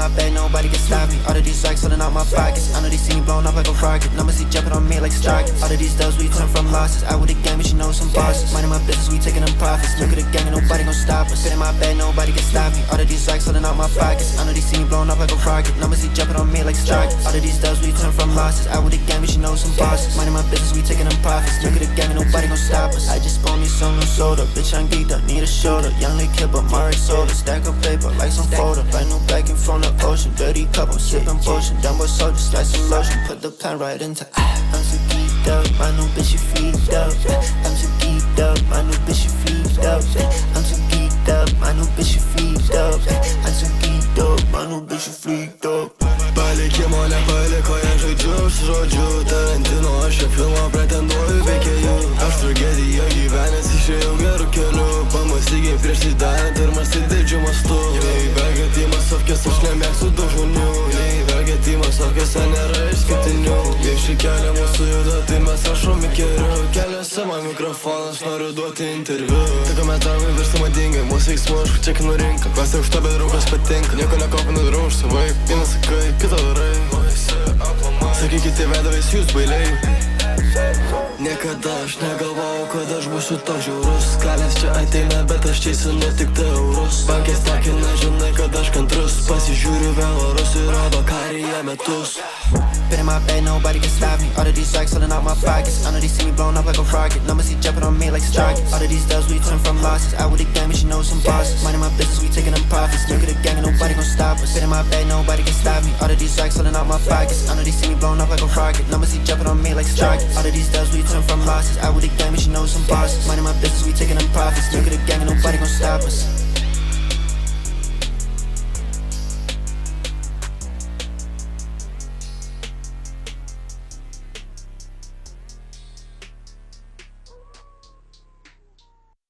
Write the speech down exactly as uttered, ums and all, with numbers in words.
my bed, nobody can stop me. All of these racks filling out my pockets. I know they see me blowing up like a rocket. Numbers see jumping on me like stalkers. All of these dubs we turn from losses. Out with the game, but you know some bosses. Minding my business, we taking them profits. Look at the gang and nobody gon' stop us. Sit in my bed, nobody can stop me. All of these racks filling out my pockets. I know they see me blowing up like a rocket. Numbers see jumping on me like stalkers. All of these dubs we turn from losses. Out with the game, but you know some bosses. Minding my business, we taking them profits. Look at the gang and nobody gon' stop us. I just bought me some new soda. Bitch, I'm geeked up, need a shoulder. Young little kid, but my soda. Stack of paper like some folder. Brand new bag in from the ocean. Dirty cup, I'm sipping potion. Dumbo soldiers like some lotion. Put the pen right into ah. I'm so geeked up, my new bitch she feed up. I'm so geeked up, my new bitch she feed up. I'm so geeked up, my new bitch she feed up. I'm so geeked up, my new bitch she feed up. Palikimo nepaliko ant žodžių su žodžiu Tarantino aš šio filmo pretenduoju veikėju Aš tragediją gyvenęs išėjau geru keliu Pamastygiai prieš įdarant ir mąstyt didžiu mastu Nei vergėt į masovkės aš nemėgstu daug žmonių Nei vergėt į masovkėse nėra išskirtinių Jei šį kelią mūsų juda tai mes rašom į keliu Keliuose man mikrofonas noriu duoti interviu Tai komentarai virsta madingai mūsų veiksmų aš čekinu rinką Klasė aukšta bet draugas patinka Nieko nekopinu drauž savai Vieną sakai kitą darai Sakykite vedavės jūs bailiai Niekada aš negalvojau, kad aš būsiu toks žiaurus Kalės čia ateina, bet aš teisinu tik tai eurus Bankės takina, žinai, kad aš kantrus Pasižiūriu vėl orus ir rodo karyje metus Been in my bed, nobody can stop me. All of these racks filling out my pockets. I know they see me blowing up like a rocket. Numbers see jumping on me like stalkers. All of these dubs we turn from losses. Out with the game, but you know some bosses. Minding my business, we taking them profits. Look at the gang and nobody gon' stop us. Been in my bed, nobody can stop me. All of these racks filling out my pockets. I know they see me blowing up like a rocket. Numbers see jumping on me like stalkers. All of these dubs we turn from losses. Out with the game, but you know some bosses. Minding my business, we taking them profits. Look at the gang and nobody gon' stop us.